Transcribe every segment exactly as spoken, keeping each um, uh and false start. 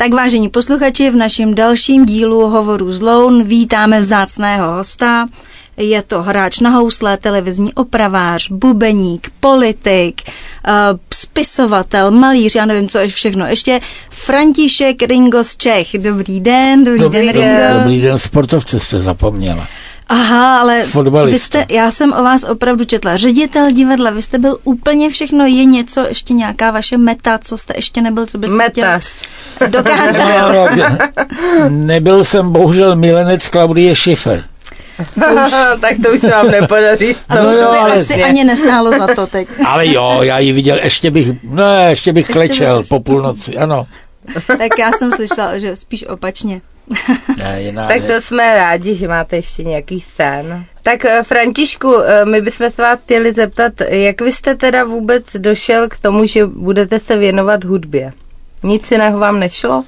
Tak vážení posluchači, v našem dalším dílu Hovoru z Loun vítáme vzácného hosta. Je to hráč na housle, televizní opravář, bubeník, politik, uh, spisovatel, malíř, já nevím, co je všechno. Ještě František Ringo z Čech. Dobrý den, dobrý, dobrý den, Ringo. Dobrý den, sportovce jste zapomněla. Aha, ale vy jste, já jsem o vás opravdu četla. Ředitel divadla, vy jste byl úplně všechno. Je něco, ještě nějaká vaše meta, co jste ještě nebyl, co byste Metař. chtěl dokázat? No, nebyl jsem bohužel milenec Klaudie Schiffer. Už... tak to už se vám nepodaří. A to už by ale... asi ani nestálo za to teď. Ale jo, já ji viděl, ještě bych, ne, ještě bych ještě klečel budeš. Po půlnoci, ano. Tak já jsem slyšela, že spíš opačně. Ne, tak to jsme rádi, že máte ještě nějaký sen. Tak Františku, my bychom se vás chtěli zeptat, jak vy jste teda vůbec došel k tomu, že budete se věnovat hudbě? Nic jiného vám nešlo?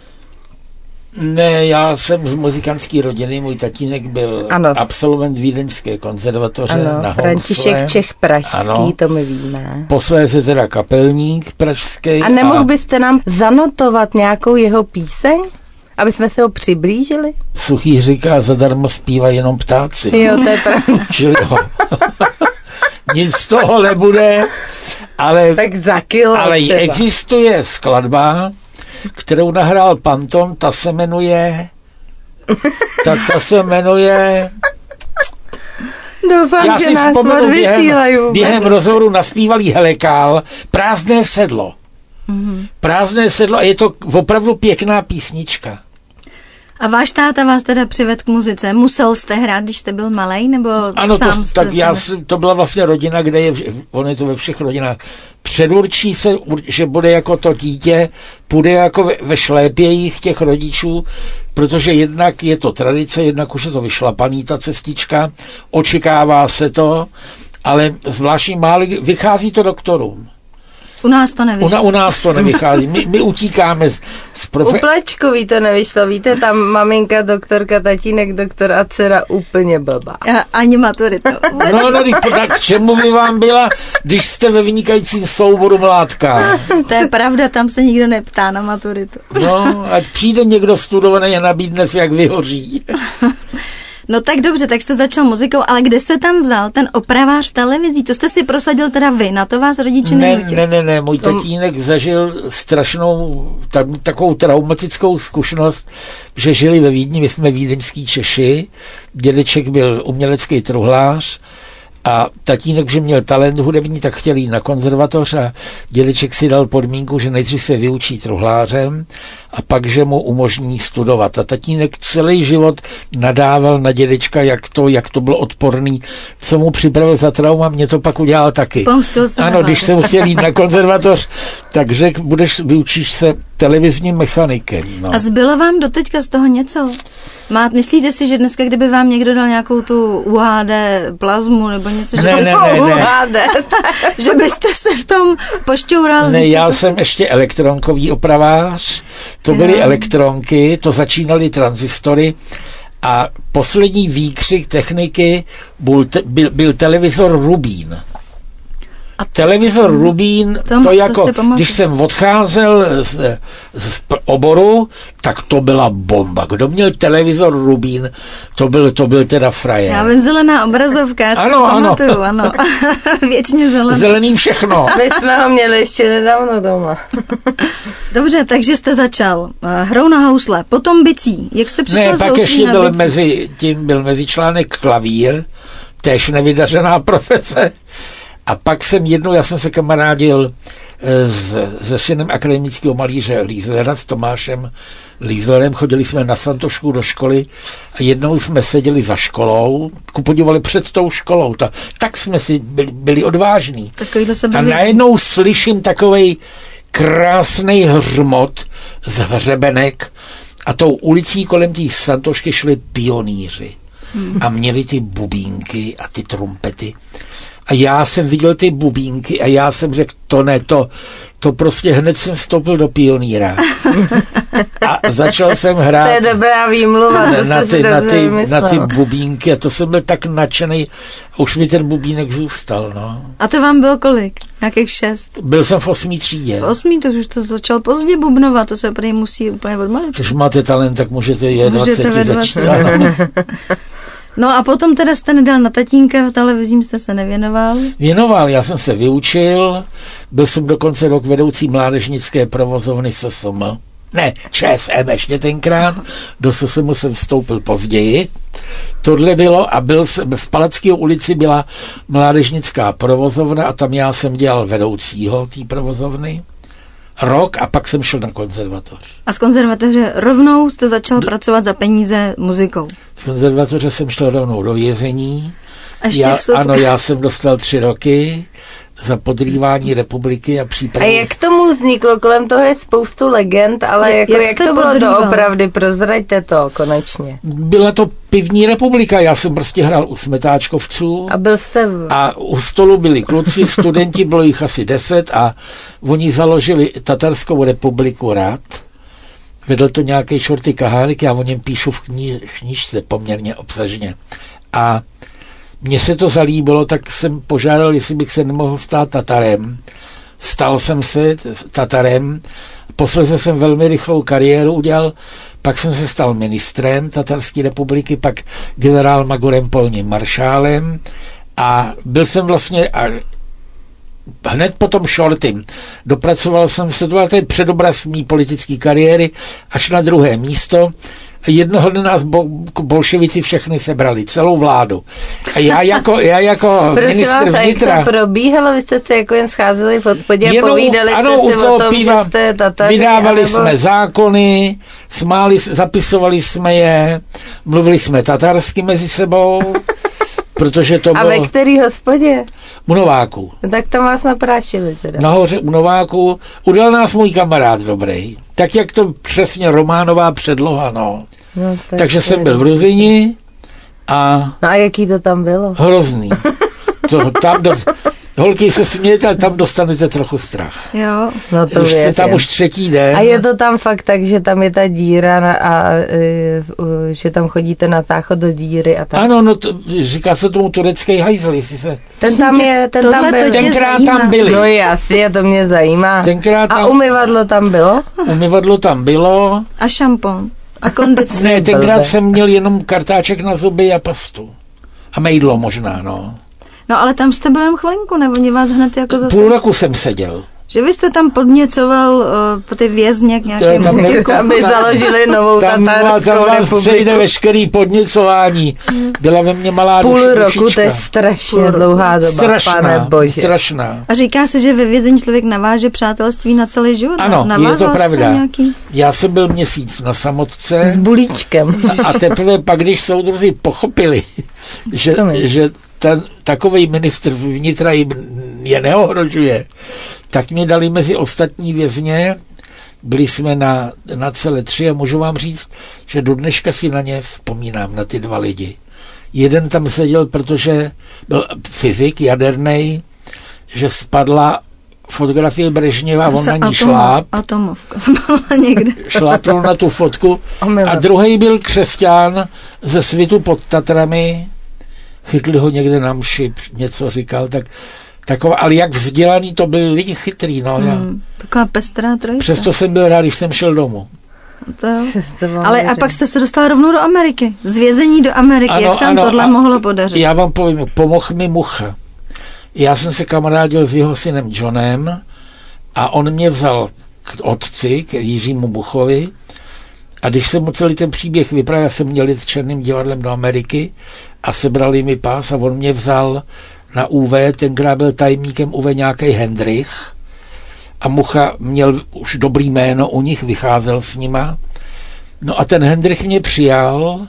Ne, já jsem z muzikantské rodiny, můj tatínek byl ano. absolvent Vídeňské konzervatoře ano, na housle. František Čech pražský, ano. To my víme. Posléze teda kapelník pražský. A nemohl a... byste nám zanotovat nějakou jeho píseň? Aby jsme se ho přiblížili? Suchý říká, zadarmo zpívají jenom ptáci. Jo, to je pravda. Čili jo. Nic z toho nebude, ale, tak za kilo ale existuje skladba, kterou nahrál Panton, ta se jmenuje ta, ta se jmenuje Doufám, já že si nás odvysílají. Během, během rozhovoru naspívalý Helekál Prázdné sedlo. Mm-hmm. Prázdné sedlo a je to opravdu pěkná písnička. A váš táta vás teda přived k muzice. Musel jste hrát, když jste byl malej, nebo ano, sám to, jste? Tak já, to byla vlastně rodina, kde je, on je to ve všech rodinách. Předurčí se, že bude jako to dítě, půjde jako ve, ve šlépějích těch rodičů, protože jednak je to tradice, jednak už je to vyšlapaný ta cestička, očekává se to, ale zvláštní málo vychází to doktorům. U nás to nevyšlo. U, u nás to nevychází. My, my utíkáme z, z profe... U Plačkový to nevyšlo. Víte, tam maminka, doktorka, tatínek, doktor a dcera úplně blbá. A ani maturitu. No, no, tak k čemu by vám byla, když jste ve vynikajícím souboru Mládka? To je pravda, tam se nikdo neptá na maturitu. No, ať přijde někdo studovaný a nabídne si, jak vyhoří. No tak dobře, tak jste začal muzikou, ale kde se tam vzal ten opravář televizí? To jste si prosadil teda vy, na to vás rodiče nenutili? Ne, ne, ne, ne, můj tatínek zažil strašnou tam, takovou traumatickou zkušenost, že žili ve Vídni, my jsme vídeňský Češi, dědeček byl umělecký truhlář a tatínek, že měl talent hudební, tak chtěl jít na konzervatoř a dědeček si dal podmínku, že nejdřív se vyučí truhlářem a pak, že mu umožní studovat. A tatínek celý život nadával na dědečka, jak to, jak to bylo odporný, co mu připravil za trauma, mě to pak udělal taky. Pomstil se. Ano, když jsem chtěl jít na konzervatoř, tak řekl, budeš, vyučíš se televizním mechanikem. No. A zbylo vám doteďka z toho něco? Má, myslíte si, že dneska, kdyby vám někdo dal nějakou tu U H D plazmu nebo něco, že, ne, byste, ne, ne, ne. že byste se v tom pošťoural? Ne, víte, já co jsem to... ještě elektronkový opravář, to byly no. elektronky, to začínaly transistory a poslední výkřik techniky byl, te, byl, byl televizor Rubín. A televizor Rubín, to, to jako, to když jsem odcházel z, z oboru, tak to byla bomba. Kdo měl televizor Rubín, to byl, to byl teda frajer. Já vím, zelená obrazovka, já si ano, to pamatuju, ano. Věčně zelený. Zelený všechno. My jsme ho měli ještě nedávno doma. Dobře, takže jste začal uh, hrou na housle, potom bicí. Jak jste přišel ne, z pak ještě byl bicí? mezi tím byl mezi článek klavír, též nevydařená profese. A pak jsem jednou, já jsem se kamarádil s, se synem akademického malíře Lízlera, s Tomášem Lízlerem, chodili jsme na Santošku do školy a jednou jsme seděli za školou, kupodívali před tou školou, ta, tak jsme si byli, byli odvážní. A najednou slyším takovej krásnej hřmot z hřebenek a tou ulicí kolem té Santošky šli pionýři hmm. a měli ty bubínky a ty trumpety. A já jsem viděl ty bubínky a já jsem řekl, to ne, to, to prostě hned jsem vstoupil do Pionýra. A začal jsem hrát. To je dobrá výmluva, to na, jste ty, si na, ty, vymyslel. na ty bubínky a to jsem byl tak nadšený a už mi ten bubínek zůstal, no. A to vám bylo kolik? Nějakých šest? Byl jsem v osmý třídě. V osmý, to už to začal pozdě bubnovat, to se prý musí úplně od malička. Když máte talent, tak můžete je Můžete ve dvacet dvaceti. začít. No a potom teda jste nedal na tatínka, v televizím jste se nevěnoval. Věnoval, já jsem se vyučil, byl jsem dokonce rok vedoucí mládežnické provozovny S S M. Ne, ČSM ještě tenkrát, do S S M jsem vstoupil později. Tohle bylo a byl jsem, v Palackého ulici byla mládežnická provozovna a tam já jsem dělal vedoucího té provozovny. Rok a pak jsem šel na konzervatoř. A z konzervatoře rovnou jste začal D- pracovat za peníze muzikou. Z konzervatoře jsem šel rovnou do vězení. A ještě Já, v Sof... Ano, já jsem dostal tři roky za podrývání republiky a přípravu. A jak tomu vzniklo? Kolem toho je spoustu legend, ale Jak- jako, jak jak jste to bylo podrýval? doopravdy? Prozraďte to konečně. Byla to pivní republika, já jsem prostě hrál u smetáčkovců. A byl jste... V... A u stolu byli kluci, studenti, bylo jich asi deset a oni založili Tatarskou republiku Rad. Vedl to nějaký Šorty Kahárik, já o něm píšu v kni- knížce poměrně obsažně. A mně se to zalíbilo, tak jsem požádal, jestli bych se nemohl stát Tatarem. Stal jsem se Tatarem, posledně jsem velmi rychlou kariéru udělal, pak jsem se stal ministrem Tatarské republiky, pak generál magorem polním maršálem a byl jsem vlastně a hned potom Šortym. Dopracoval jsem se, to byl ten předobraz mý politické kariéry, až na druhé místo. Jednoho dne nás bo, bolševici všechny sebrali, celou vládu. A já jako, já jako ministr vás, vnitra... jak to probíhalo? Vy jste se jako jen scházeli v hospodě a povídali ano, jste si o tom, piva, že jste Tataři? vydávali anebo... jsme zákony, smáli, zapisovali jsme je, mluvili jsme tatarsky mezi sebou, protože to A bylo... ve který hospodě? U Nováku. No, tak tam vás naprášili teda. Nahoře u Nováku. Udal nás můj kamarád dobrý. Tak jak to přesně románová předloha, no. No, tak Takže to jsem je- byl v Ruzini a No a jaký to tam bylo? hrozný. To, tam do, holky se smějete, ale tam dostanete trochu strach. Jo. No to Už jste věřím. tam už třetí den. A je to tam fakt tak, že tam je ta díra na, a e, uh, že tam chodíte na záchod do díry a tak. Ano, no to, říká se tomu turecký hajzl, jestli se... Ten tam je, ten Tohle tam to byl. tě Tenkrát zajímá. tam byli. No jasně, to mě zajímá. Tenkrát A tam, umyvadlo tam bylo? umyvadlo tam bylo. A šampon. A kondice. Ne, tenkrát blbé. jsem měl jenom kartáček na zuby a pastu. A mejdlo možná, no. No ale tam jste byl jenom chvilinku, nebo oni vás hned jako zase... Půl roku jsem seděl. Že vy jste tam podněcoval uh, po ty vězně k To je nějakému tam ne- útěku. Aby založili novou Tam, vám- tam Tatarskou vás přejde republiku. veškerý podněcování. Byla ve mně malá Půl duši- roku, to je dušička. strašně Půl roku. dlouhá doba, Strašná, pane bože. strašná. A říká se, že ve vězení člověk naváže přátelství na celý život. Ano, Navázal je to jste pravda. Nějaký? Já jsem byl měsíc na samotce. S bulíčkem. A teprve pak, když soudruzi pochopili, že, Promiň. že ten takovej ministr vnitra jim je neohrožuje, tak mě dali mezi ostatní vězně, byli jsme na, na celé tři a můžu vám říct, že do dneška si na ně vzpomínám, na ty dva lidi. Jeden tam seděl, protože byl fyzik jadernej, že spadla fotografie Brežněva, on na ní šláp, Atomovka byla někde. šlápnul na tu fotku a druhý byl křesťan ze svitu pod Tatrami, chytli ho někde na mši, něco říkal, tak taková, ale jak vzdělaný to byli lidi chytrý, no. Já. Hmm, taková pestrá trojice. Přesto jsem byl rád, když jsem šel domů. To jo. To vám Ale a věřím. pak jste se dostal rovnou do Ameriky. Z vězení do Ameriky. Ano, Jak se vám ano, tohle a mohlo podařit? Já vám povím, pomohl mi Mucha. Já jsem se kamarádil s jeho synem Johnem a on mě vzal k otci, k Jiřímu Muchovi, a když jsem mu celý ten příběh vyprávěl, jsem měl jít s Černým divadlem do Ameriky a sebrali mi pás a on mě vzal na U V, tenkrát byl tajemníkem U V nějaký Hendrich a Mucha měl už dobrý jméno u nich, vycházel s nima. No a ten Hendrich mě přijal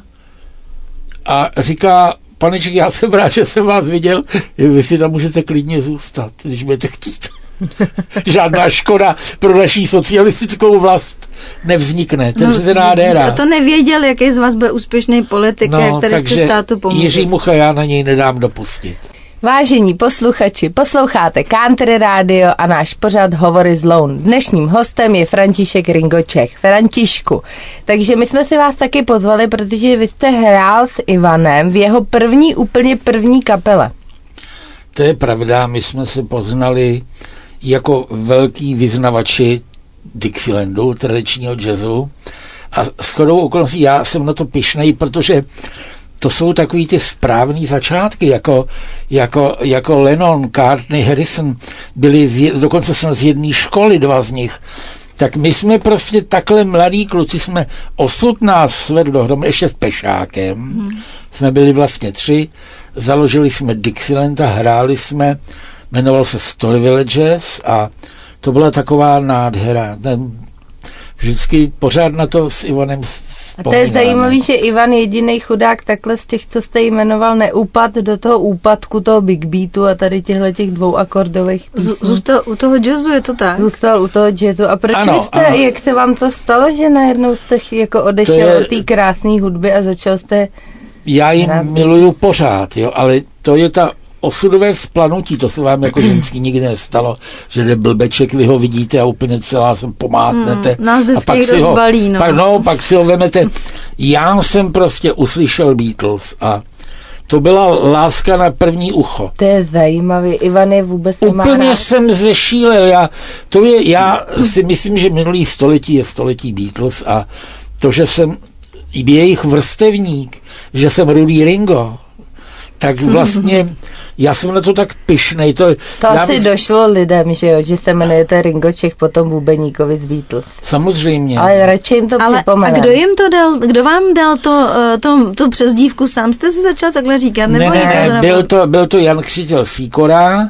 a říká, paneček, já jsem rád, že jsem vás viděl, vy si tam můžete klidně zůstat, když budete chtít. Žádná škoda pro naší socialistickou vlast nevznikne. To je přece nádhera. A to nevěděl, jaký z vás byl úspěšný politik, No, jak tady ještě takže státu pomůže. Jiří Mucha já na něj nedám dopustit. Vážení posluchači, posloucháte Country Radio a náš pořad Hovory z Loun. Dnešním hostem je František Ringo Čech. Františku, takže my jsme si vás taky pozvali, protože vy jste hrál s Ivanem v jeho první, úplně první kapele. To je pravda, my jsme se poznali jako velký vyznavači Dixielandu, tradičního jazzu. A shodou okolností já jsem na to pyšnej, protože to jsou takový ty správný začátky, jako, jako, jako Lennon, McCartney, Harrison, byli z, dokonce jsme z jedné školy, dva z nich. Tak my jsme prostě takhle mladí kluci, jsme osud nás svedl dohromady, ještě s Pešákem, hmm. jsme byli vlastně tři, založili jsme Dixieland a hráli jsme, jmenoval se Storyville Jazz a to byla taková nádhera. Vždycky pořád na to s Ivanem a to je zajímavé, že Ivan jedinej chudák takhle z těch, co jste jmenoval, neupad do toho úpadku toho Big Beatu a tady těchto těch dvou akordových písní. Zůstal u toho jazzu, je to tak? Zůstal u toho jazzu. A proč ano, jste, ano. jak se vám to stalo, že najednou jste jako odešel je, od té krásné hudby a začal jste... Já ji miluju pořád, jo, ale to je ta osudové splanutí, to se vám jako ženský nikdy nestalo, že jde blbeček, vy ho vidíte a úplně celá se pomátnete. Hmm, nás a pak si, ho, zbalí, no. pak, no, pak si ho vemete. Já jsem prostě uslyšel Beatles a to byla láska na první ucho. To je zajímavý, Ivan je vůbec nemá Úplně rád. jsem zešílel. Já, to je, já si myslím, že minulý století je století Beatles a to, že jsem jejich vrstevník, že jsem Rudý Ringo, tak vlastně já jsem na to tak pyšnej. To, to asi bych... došlo lidem, že jo, že se jmenujete Ringo Čech, potom bubeníkovi z Beatles. Samozřejmě. Ale radši jim to Ale připomenem. A kdo jim to dal, kdo vám dal to, to, tu přezdívku, sám jste si začal takhle říkat? Nebo ne, ne, to byl, to, byl to Jan Křitěl Sýkora,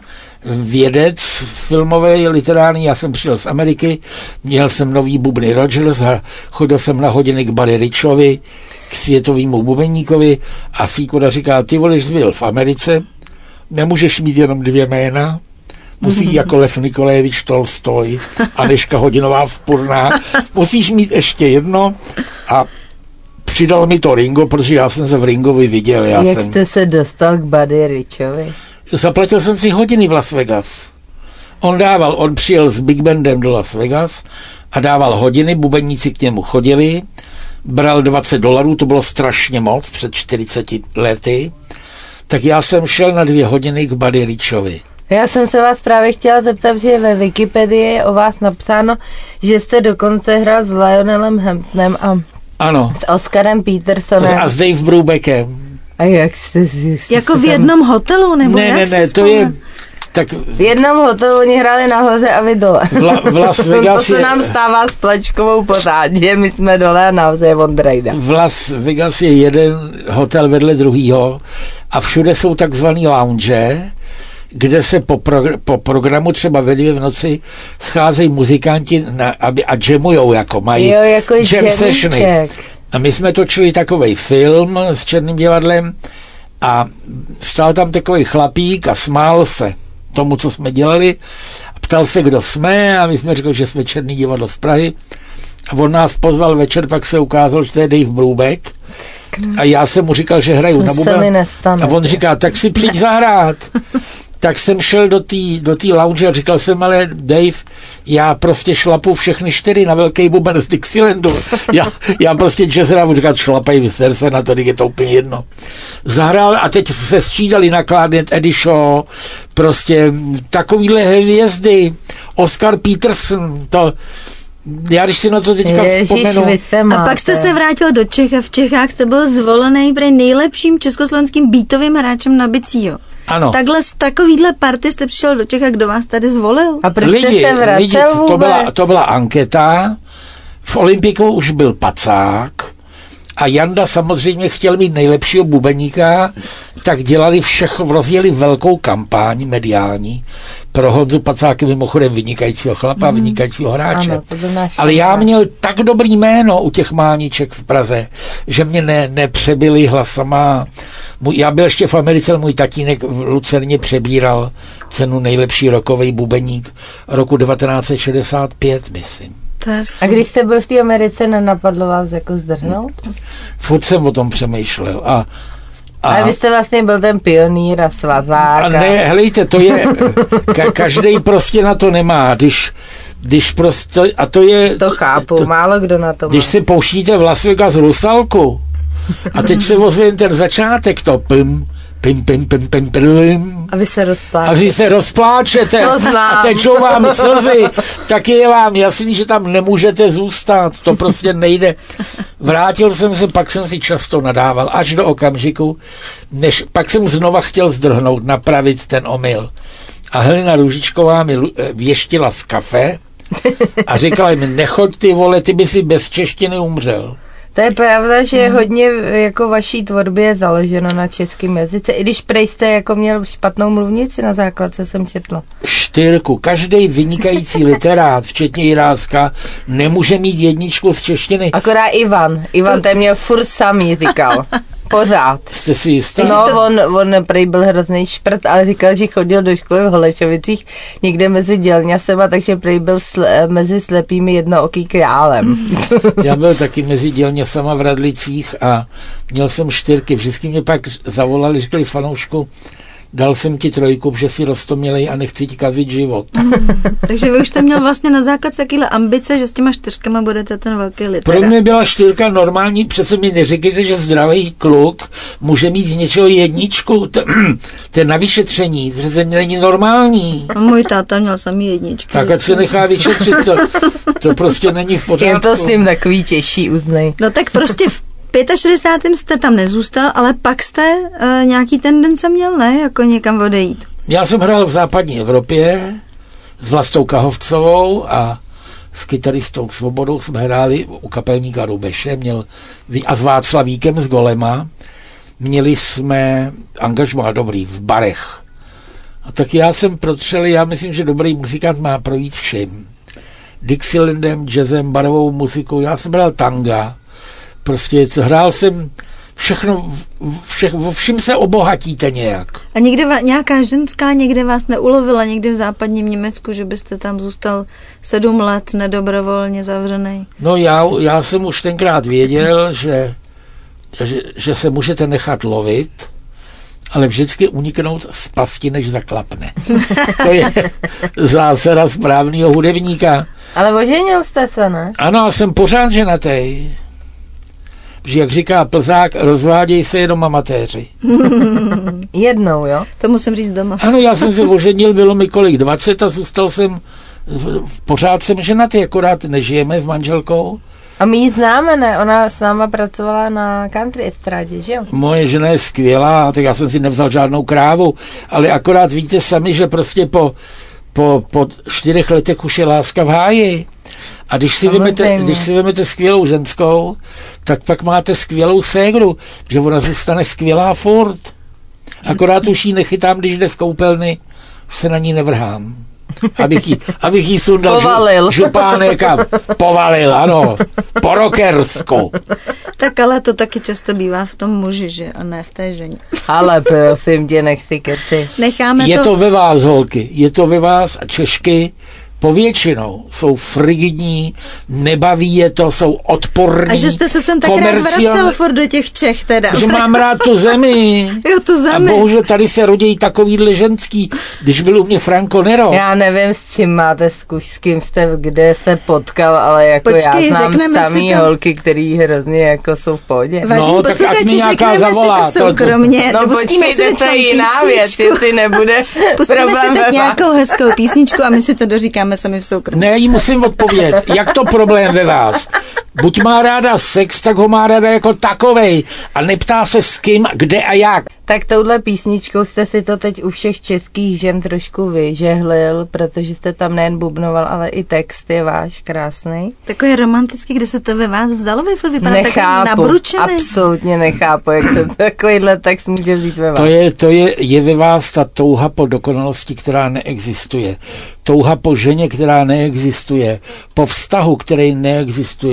vědec filmové, literární, já jsem přijel z Ameriky, měl jsem nový bubny Rogers, chodil jsem na hodiny k Buddy Richovi, k světovému bubeníkovi a Sýkora říká, ty voliš, byl v Americe, nemůžeš mít jenom dvě jména, musí jako Lev Nikolajevič Tolstoj, Anežka Hodinová Vpurná, musíš mít ještě jedno a přidal mi to Ringo, protože já jsem se v Ringovi viděl. Já Jak jsem... jste se dostal k Buddy Richovi? Zaplatil jsem si hodiny v Las Vegas. On dával, on přijel s Big Bandem do Las Vegas a dával hodiny, bubeníci k němu chodili, bral dvacet dolarů, to bylo strašně moc, před čtyřiceti lety, tak já jsem šel na dvě hodiny k Buddy Richovi. Já jsem se vás právě chtěla zeptat, že ve Wikipedii je o vás napsáno, že jste dokonce hrál s Lionelem Hamptonem a ano. s Oscarem Petersonem. A s Dave Brubeckem. A jak jste, jak jste jako v tam... jednom hotelu, nebo ne, jak ne, ne, to je... Tak v jednom hotelu oni hráli nahoře a vy dole. V, La, v Las Vegas to se je, nám stává s Plačkovou pořád, že my jsme dole a nahoře je Vondrejda. v Las Vegas je jeden hotel vedle druhýho a všude jsou takzvaný lounge, kde se po, progr- po programu třeba ve dvě v noci scházejí muzikanti na, aby, a jamujou, jako mají jo, jako jam sessiony. A my jsme točili takovej film s Černým divadlem a stál tam takový chlapík a smál se tomu, co jsme dělali. A ptal se, kdo jsme a my jsme řekli, že jsme Černý divadlo z Prahy. A on nás pozval večer, pak se ukázal, že to je Dave Brubeck. A já jsem mu říkal, že hraju to na buben. A on říká, tak si přijď zahrát. Tak jsem šel do té do té lounge a říkal jsem, ale Dave, já prostě šlapu všechny čtyři na velký buben z Dixielandu. Já, já prostě jazz hrám, říkat, šlapaj, vyser se na to, je to úplně jedno. Zahrál a teď se střídali na klárnet Eddie Shaw, prostě takovýhle hvězdy, Oscar Peterson, to... Já když si na to teďka Ježiš, vzpomenu... A pak jste se vrátil do Čech a v Čechách jste byl zvolený prý nejlepším československým beatovým hráčem na bicího. Ano. Takhle z takovýhle party jste přišel do Čech a kdo vás tady zvolil? A proč lidi, jste se vracel lidi, vůbec? To byla, to byla anketa, v Olympiku už byl Pacák a Janda samozřejmě chtěl mít nejlepšího bubeníka, tak dělali všechno, rozjeli velkou kampaň mediální pro Honzu Pacáky, mimochodem vynikajícího chlapa, mm. vynikajícího hráče. Ano, to byl náš Ale já hráč. měl tak dobrý jméno u těch mániček v Praze, že mě ne, nepřebili hlasama. Můj, já byl ještě v Americe, můj tatínek v Lucerně přebíral cenu nejlepší rokový bubeník roku devatenáct set šedesát pět, myslím. A když jste byl v té Americe, nenapadlo vás jako zdrhnout? Furt jsem o tom přemýšlel a A Ale vy jste vlastně byl ten pionýr a svazák. A ne, helejte, to je, ka- každej prostě na to nemá, když, když prostě, a to je... To chápu, to, málo kdo na to má. Když si pouštíte v Las Vegas Rusalku a teď se ozvěn ten začátek, to pim, pim, pim, pim, pim, pim. A vy se rozpláčete. A vy se rozpláčete a tečou vám slzy, tak je vám jasný, že tam nemůžete zůstat, to prostě nejde. Vrátil jsem se, pak jsem si často nadával, až do okamžiku, než pak jsem znova chtěl zdrhnout, napravit ten omyl. A Helena Růžičková mi věštila z kafe a říkala mi, nechoď ty vole, ty by si bez češtiny umřel. To je pravda, že hodně jako vaší tvorbě je založeno na českém jazyce, i když prej jste jako měl špatnou mluvnici na základce, jsem četla. Štyrku. Každý vynikající literát, včetně Jiráska, nemůže mít jedničku z češtiny. Akorát Ivan. Ivan ten měl furt samý, říkal. Pořád. Jste si jistý? No, on, on prej byl hrozný šprt, ale říkal, že chodil do školy v Holešovicích někde mezi dělňasema, takže prej byl sle, mezi slepými jednooký králem. Já byl taky mezi dělňasama v Radlicích a měl jsem čtyřky. Vždycky mě pak zavolali, řekli fanoušku, dal jsem ti trojku, že si roztomilej a nechci ti kazit život. Takže vy už jste měl vlastně na základ takovýhle ambice, že s těma čtyřkama budete ten velký literát. Pro mě byla čtyřka normální, přece mi neříkejte, že zdravý kluk může mít z něčeho jedničku. To, to je na vyšetření, přece není normální. A můj táta měl samý jedničky. Tak ať se nechá vyšetřit, to, to prostě není v pořádku. Je to s ním takový těžší, uznej. No tak prostě v šedesátém pátém jste tam nezůstal, ale pak jste uh, nějaký tendence měl, ne? Jako někam odejít. Já jsem hrál v západní Evropě s Vlastou Kahovcovou a s kytaristou Svobodou jsme hráli u kapelníka Rubeše měl, a s Václavíkem z Golema. Měli jsme angažmá dobrý v barech. A tak já jsem protřel, já myslím, že dobrý muzikant má projít všem. Dixielandem, jazzem, barovou muzikou. Já jsem hrál tanga. Prostě hrál jsem všechno, vše, vo všem se obohatíte nějak. A někde va, nějaká ženská někde vás neulovila, někde v západním Německu, že byste tam zůstal sedm let nedobrovolně zavřený? No já, já jsem už tenkrát věděl, že, že, že se můžete nechat lovit, ale vždycky uniknout z pasti, než zaklapne. To je zásada správného hudebníka. Ale oženil jste se, ne? Ano, jsem pořád ženatej. Že jak říká Plzák, rozváděj se jenom amatéři. Jednou, jo? To musím říct doma. Ano, já jsem se oženil, bylo mi kolik, dvacet a zůstal jsem, pořád jsem ženatý, akorát nežijeme s manželkou. A my ji známe, ne? Ona s náma pracovala na country estrádě, že jo? Moje žena je skvělá, tak já jsem si nevzal žádnou krávu, ale akorát víte sami, že prostě po, po, po čtyřech letech už je láska v háji. A když si, vemete, když si vemete skvělou ženskou, tak pak máte skvělou ségru, že ona zůstane skvělá furt. Akorát už ji nechytám, když jde z koupelny, už se na ní nevrhám. Abych jí, abych jí sundal povalil. Žu, župánek a povalil, ano, po rockersku. Tak ale to taky často bývá v tom muži, že? A ne v té ženě. Ale prosím tě, nech si keci. Necháme je to... to ve vás, holky, je to ve vás a Češky povětšinou jsou frigidní, nebaví je to, jsou odporní. A že jste se sem tak rád vracel furt do těch Čech teda. Že mám rád tu zemi. Jo, tu zemi. A bohužel tady se rodí takovýhle ženský, když byl u mě Franco Nero. Já nevím, s čím máte zkuš, s kým jste, kde se potkal, ale jako Počkej, já znám samý to... holky, který hrozně jako jsou v pohodě. Vážení, no, tak ať mi nějaká zavolá. To soukromně. No počkejte, to je jiná věc, jestli nebude pustíme si teď nějakou hezkou písničku a my si to doříkáme sami v soukromí. Ne, jí musím odpovědět. Jak to problém ve vás? Buď má ráda sex, tak ho má ráda jako takovej a neptá se s kým, kde a jak. Tak touhle písničkou jste si to teď u všech českých žen trošku vyžehlil, protože jste tam nejen bubnoval, ale i text je váš krásný. Takový romantický, kde se to ve vás vzalo, vy furt vypadá nechápu, takový nabručený. Absolutně nechápu, jak se takovýhle text může vzít ve vás. To je, to je, je ve vás ta touha po dokonalosti, která neexistuje. Touha po ženě, která neexistuje. Po vztahu, který neexistuje.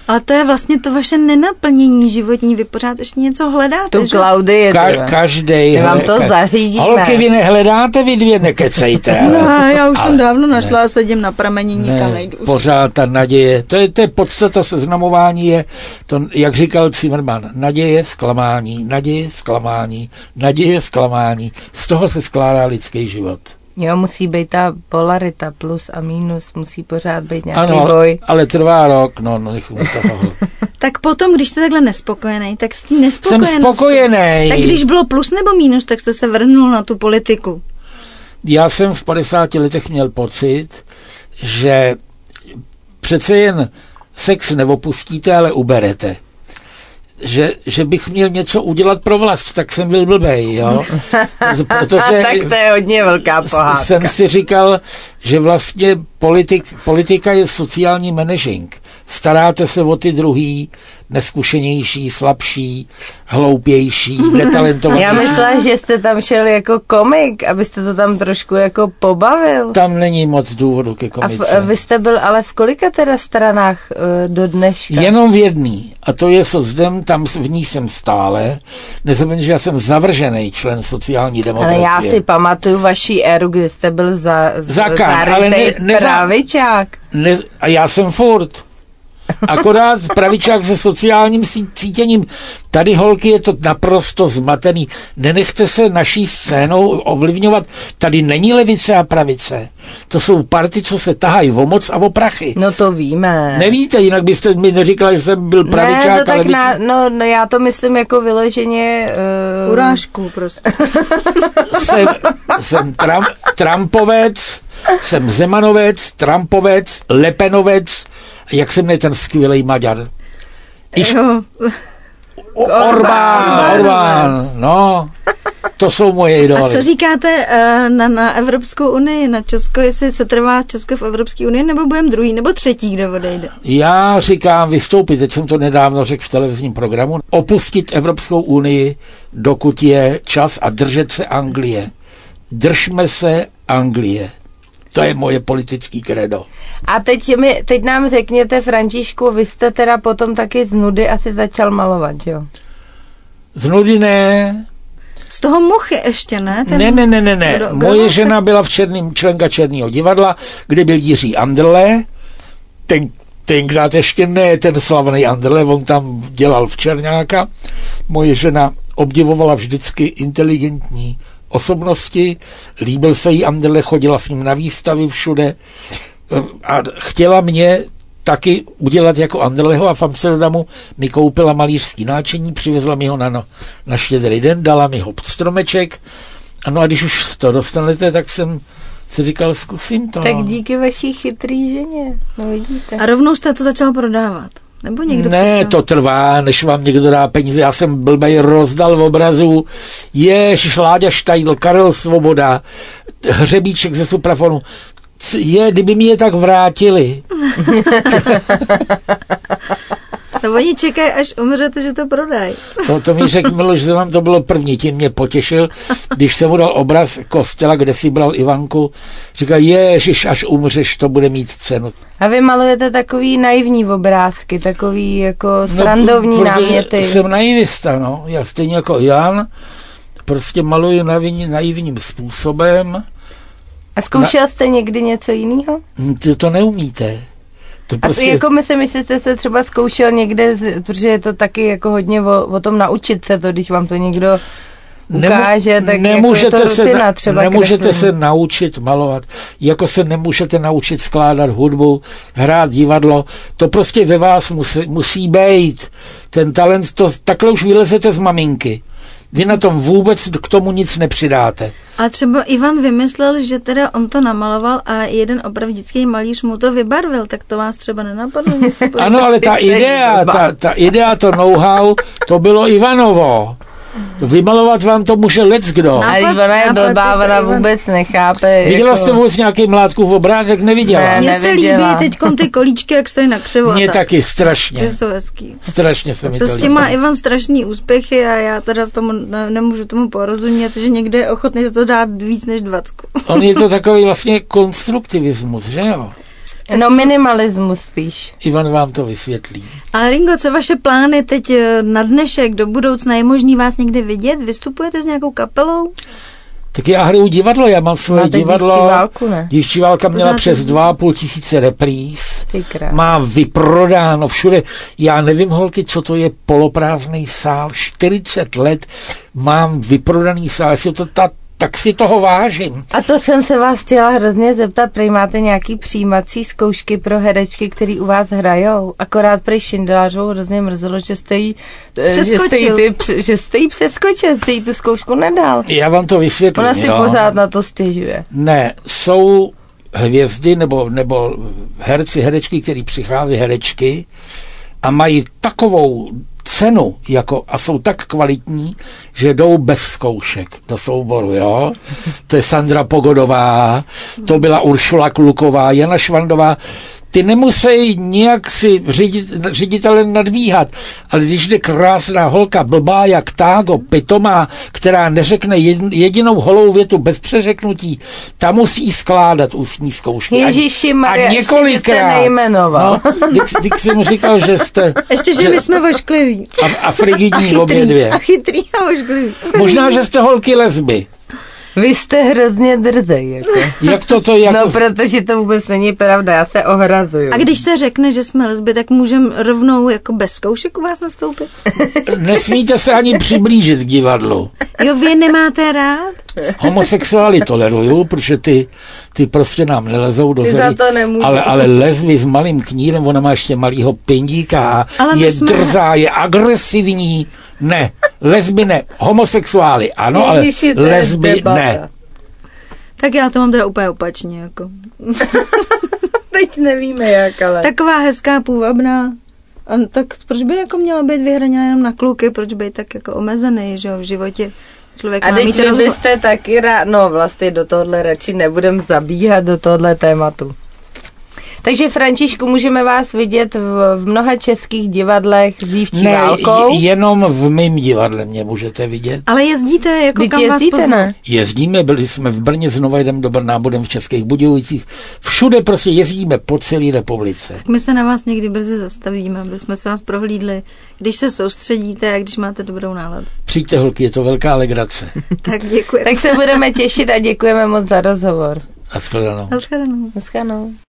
Ale to je vlastně to vaše nenaplnění životní, vy pořád ještě něco hledáte, Tu že? Klaudii, Ka- každej. vám to ka- zařídíme. Holky, vy nehledáte, vy dvě nekecejte. Ale, No, já už ale, jsem dávno našla a sedím na prameni, nikam ne, nejdu. pořád ta naděje, to je, to je podstata seznamování, je to, jak říkal Zimmermann, naděje, zklamání, naděje, zklamání, naděje, zklamání. Z toho se skládá lidský život. Jo, musí být ta polarita, plus a minus, musí pořád být nějaký Ano, boj. ale trvá rok, no, no nech mi toho. Tak potom, když jste takhle nespokojený, tak s tím nespokojeností. Jsem spokojený. Tak když bylo plus nebo minus, tak jste se vrhnul na tu politiku. Já jsem v padesáti letech měl pocit, že přece jen sex neopustíte, ale uberete. Že, že bych měl něco udělat pro vlast, tak jsem byl blbej, jo. Protože Tak to je hodně velká pohádka. jsem si říkal, že vlastně politik, politika je sociální managing. Staráte se o ty druhý, neskušenější, slabší, hloupější, netalentovanější. Já myslela, že jste tam šel jako komik, abyste to tam trošku jako pobavil. Tam není moc důvodu ke A komice. v, vy jste byl ale v kolika teda stranách uh, do dneška? Jenom v jedný, a to je Sozdem, tam v ní jsem stále. Nezapomeň, že já jsem zavržený člen sociální demokracie. Ale já si pamatuju vaší éru, kdy jste byl za, za, Zakán, ale ne, neza, pravičák. ne, a já jsem furt. Akorát pravičák se sociálním cítěním. Tady, holky, je to naprosto zmatený. Nenechte se naší scénou ovlivňovat. Tady není levice a pravice. To jsou party, co se tahají o moc a o prachy. No to víme. Nevíte, jinak byste mi neříkala, že jsem byl pravičák. Ne, to tak levičák. na, no, no já to myslím jako vyloženě... Uh... Urážku prostě. Jsem, jsem Trump, Trumpovec, jsem Zemanovec, Trumpovec, Lepenovec, jak se jmenuje ten skvělej Maďar? Iš... Orbán, Orbán, no, to jsou moje idoly. A co říkáte uh, na, na Evropskou unii, na Česko, jestli se trvá Česko v Evropské unii, nebo budeme druhý, nebo třetí, kdo odejde? Já říkám vystoupit, teď jsem to nedávno řekl v televizním programu, opustit Evropskou unii, dokud je čas, a držet se Anglie. Držme se Anglie. To je moje politický kredo. A teď, mi, teď nám řekněte, Františku, vy jste teda potom taky z nudy asi začal malovat, že jo? Z nudy ne. Z toho Muchy ještě, ne? Ten... Ne, ne, ne, ne, ne. Kdo, Moje kdo žena byla v černým, členka Černého divadla, kde byl Jiří Anderle. Ten, tenkrát ještě ne ten slavný Anderle, on tam dělal v Černáka. Moje žena obdivovala vždycky inteligentní osobnosti, líbil se jí Anderle, chodila s ním na výstavy všude a chtěla mě taky udělat jako Anderleho, a v Amsterdamu mi koupila malířský náčení, přivezla mi ho na, no, na Štědrý den, dala mi ho pod stromeček, a no a když už to dostanete, tak jsem si říkal, zkusím to. Tak díky vaší chytrý ženě, no vidíte. A rovnou jste to začal prodávat? Nebo někdo Ne, přišel? to trvá, než vám někdo dá peníze. Já jsem blbej rozdal v obrazu. Ježiš, Láďa Štajdl, Karel Svoboda, Hřebíček ze Suprafonu. Je, kdyby mi je tak vrátili. No oni čekají, až umřete, že to prodají. To, to mi řekl Miloš Zeman, to bylo první, tím mě potěšil, když jsem mu dal obraz kostela, kde si bral Ivanku. Říkal, ježiš, až umřeš, to bude mít cenu. A vy malujete takový naivní obrázky, takový jako srandovní no, náměty. Jsem naivista, no. Já stejně jako Jan, prostě maluju naivní, naivním způsobem. A zkoušel na... jste někdy něco jiného? Ty to neumíte. To prostě... A jako myslím, jestli jste se třeba zkoušel někde, z, protože je to taky jako hodně o, o tom naučit se to, když vám to někdo ukáže, tak nemůžete jako je to rutina se, třeba Nemůžete kreslení. se naučit malovat, jako se nemůžete naučit skládat hudbu, hrát divadlo, to prostě ve vás musí, musí být. Ten talent, to, takhle už vylezete z maminky. Vy na tom vůbec k tomu nic nepřidáte. A třeba Ivan vymyslel, že teda on to namaloval a jeden opravdický malíř mu to vybarvil, tak to vás třeba nenapadlo něco? Ano, ale ta idea, ta, ta idea, to know-how, to bylo Ivanovo. Vymalovat vám to může leckdo. A Ivana je blbá, ona vůbec nechápe. Viděla jako... jste vůbec nějaký mlátku v obrázek? Neviděla. Ne, Mně se líbí teďkon ty kolíčky, jak stojí na křivo. Mně taky strašně. To jsou hezký. Strašně se mi to to s tím má Ivan strašný úspěchy a já teda z tomu ne, nemůžu tomu porozumět, že někdo je ochotný, že to dá víc než dvacku. On je to takový vlastně konstruktivismus, že jo? No minimalismus spíš. Ivan vám to vysvětlí. Ale Ringo, co vaše plány teď na dnešek, do budoucna? Je možný vás někde vidět? Vystupujete s nějakou kapelou? Tak já hraju divadlo, já mám svoje Máte divadlo. Dívčí válku, ne? Dívčí válka měla Pořád přes to- dva a půl tisíce repríz. Ty krás. Má vyprodáno všude. Já nevím, holky, co to je poloprázdný sál. čtyřicet let mám vyprodaný sál. Jestli to ta, tak si toho vážím. A to jsem se vás chtěla hrozně zeptat, prý máte nějaký přijímací zkoušky pro herečky, který u vás hrajou. Akorát prý Šindelářovou hrozně mrzelo, že jste jí, že jste jí, ty, že jste jí přeskočil, jste jí tu zkoušku nedal. Já vám to vysvětlím. Ona si jo. pořád na to stěžuje. Ne, jsou hvězdy nebo, nebo herci, herečky, který přichází herečky a mají takovou cenu jako, a jsou tak kvalitní, že jdou bez zkoušek do souboru, jo. To je Sandra Pogodová, to byla Uršula Kluková, Jana Švandová. Ty nemusí nějak si ředit, ředitele nadvíhat, ale když jde krásná holka, blbá jak tágo, pitomá, která neřekne jedinou holou větu bez přeřeknutí, ta musí skládat ústní zkoušky. Ježíši Maria, a několikrát. ještě jste nejmenoval. No, když jsem říkal, že jste... Ještě, že, že my jsme voškliví. A, a frigidní A obě chytrý, dvě. a chytrý a vošklivý. Možná, že jste holky lesby. Vy jste hrozně drzej, jako. Jak to to... Jak No, to... protože to vůbec není pravda, já se ohrazuju. A když se řekne, že jsme lesby, tak můžeme rovnou jako bez zkoušek u vás nastoupit? Nesmíte se ani přiblížit k divadlu. Jo, vy nemáte rád? Homosexuály toleruju, protože ty, ty prostě nám nelezou do Ty zady. za to nemůžeš. Ale, ale lesby s malým knírem, ona má ještě malýho pindíka a Ale my je jsme- drzá, je agresivní. Ne, lesby ne. Homosexuály ano, Ježiši, to ale je lesby debata. ne. Tak já to mám teda úplně opačně, jako. Teď nevíme jak, ale... Taková hezká půvabná. A tak proč by jako měla být vyhraněna jenom na kluky, proč být tak jako omezený, že jo, v životě člověk A má teď mít vy rozho- byste taky rád, no vlastně do tohohle radši nebudem zabíhat do tohohle tématu. Takže Františku, můžeme vás vidět v, v mnoha českých divadlech s Dívčí Ne, válkou. j- jenom v mém divadle mě můžete vidět. Ale jezdíte, jako Vždyť kam vás jezdíte, pozvou? ne? Jezdíme, byli jsme v Brně, znova jdeme do Brna, budeme v Českých Budějovicích. Všude prostě jezdíme po celé republice. Tak my se na vás někdy brzy zastavíme, aby jsme se vás prohlídli, když se soustředíte a když máte dobrou náladu. Přijďte, holky, je to velká legrace. Tak děkuji. Tak se budeme těšit a děkujeme moc za rozhovor. Naschledanou. Naschledanou. Naschledanou.